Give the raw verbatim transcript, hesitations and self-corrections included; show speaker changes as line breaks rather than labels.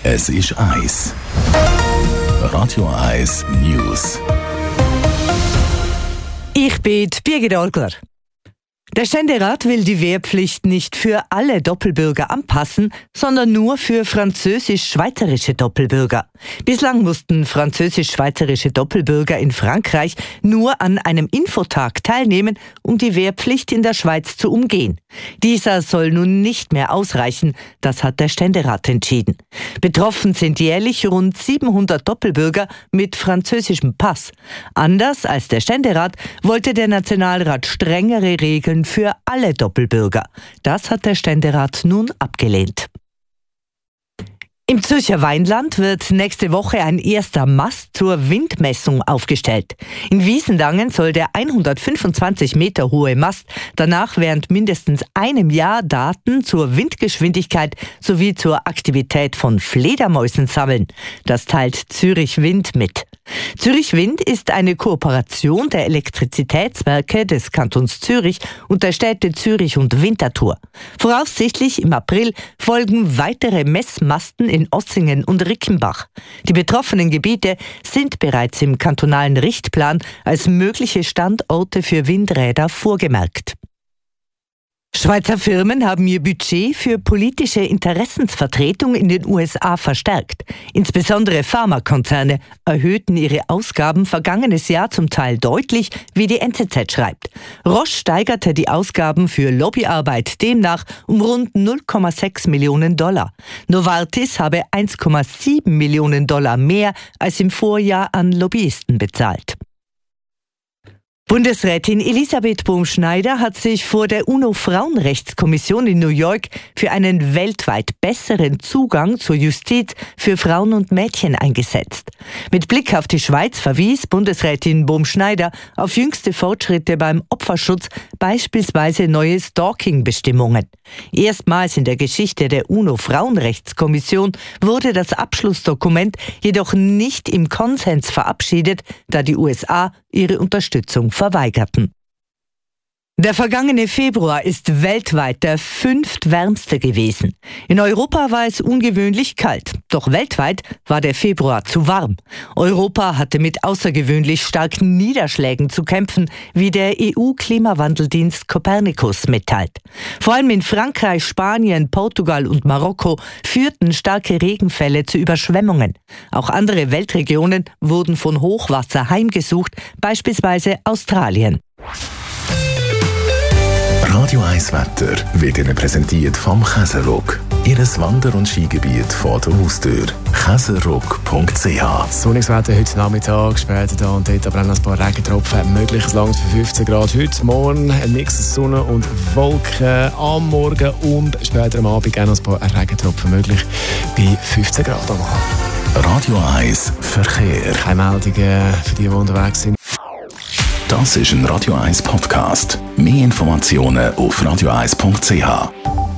Es ist eins. Radio eins News.
Ich bin Birgit Orgler. Der Ständerat will die Wehrpflicht nicht für alle Doppelbürger anpassen, sondern nur für französisch-schweizerische Doppelbürger. Bislang mussten französisch-schweizerische Doppelbürger in Frankreich nur an einem Infotag teilnehmen, um die Wehrpflicht in der Schweiz zu umgehen. Dieser soll nun nicht mehr ausreichen, das hat der Ständerat entschieden. Betroffen sind jährlich rund siebenhundert Doppelbürger mit französischem Pass. Anders als der Ständerat wollte der Nationalrat strengere Regeln für alle Doppelbürger. Das hat der Ständerat nun abgelehnt. Im Zürcher Weinland wird nächste Woche ein erster Mast zur Windmessung aufgestellt. In Wiesendangen soll der hundertfünfundzwanzig Meter hohe Mast danach während mindestens einem Jahr Daten zur Windgeschwindigkeit sowie zur Aktivität von Fledermäusen sammeln. Das teilt Zürich Wind mit. Zürich Wind ist eine Kooperation der Elektrizitätswerke des Kantons Zürich und der Städte Zürich und Winterthur. Voraussichtlich im April folgen weitere Messmasten in Ossingen und Rickenbach. Die betroffenen Gebiete sind bereits im kantonalen Richtplan als mögliche Standorte für Windräder vorgemerkt. Schweizer Firmen haben ihr Budget für politische Interessensvertretung in den U S A verstärkt. Insbesondere Pharmakonzerne erhöhten ihre Ausgaben vergangenes Jahr zum Teil deutlich, wie die N Z Z schreibt. Roche steigerte die Ausgaben für Lobbyarbeit demnach um rund null Komma sechs Millionen Dollar. Novartis habe eins Komma sieben Millionen Dollar mehr als im Vorjahr an Lobbyisten bezahlt. Bundesrätin Elisabeth Bohm-Schneider hat sich vor der UNO-Frauenrechtskommission in New York für einen weltweit besseren Zugang zur Justiz für Frauen und Mädchen eingesetzt. Mit Blick auf die Schweiz verwies Bundesrätin Bohm-Schneider auf jüngste Fortschritte beim Opferschutz, beispielsweise neue Stalking-Bestimmungen. Erstmals in der Geschichte der UNO-Frauenrechtskommission wurde das Abschlussdokument jedoch nicht im Konsens verabschiedet, da die U S A ihre Unterstützung verweigerten. Der vergangene Februar ist weltweit der fünftwärmste gewesen. In Europa war es ungewöhnlich kalt, doch weltweit war der Februar zu warm. Europa hatte mit außergewöhnlich starken Niederschlägen zu kämpfen, wie der E U-Klimawandeldienst Copernicus mitteilt. Vor allem in Frankreich, Spanien, Portugal und Marokko führten starke Regenfälle zu Überschwemmungen. Auch andere Weltregionen wurden von Hochwasser heimgesucht, beispielsweise Australien.
Radio eins Wetter wird Ihnen präsentiert vom Käserock. Ihres Wander- und Skigebiet vor der Haustür. käserock punkt c h.
Sonniges Wetter heute Nachmittag, später da und dort aber auch noch ein paar Regentropfen möglich. Es langt für fünfzehn Grad heute, morgen ein Mix aus Sonne und Wolken am Morgen und später am Abend auch noch ein paar Regentropfen möglich bei fünfzehn Grad am Abend.
Radio eins Verkehr.
Keine Meldungen für die, die unterwegs sind.
Das ist ein Radio eins Podcast. Mehr Informationen auf radio eins punkt c h.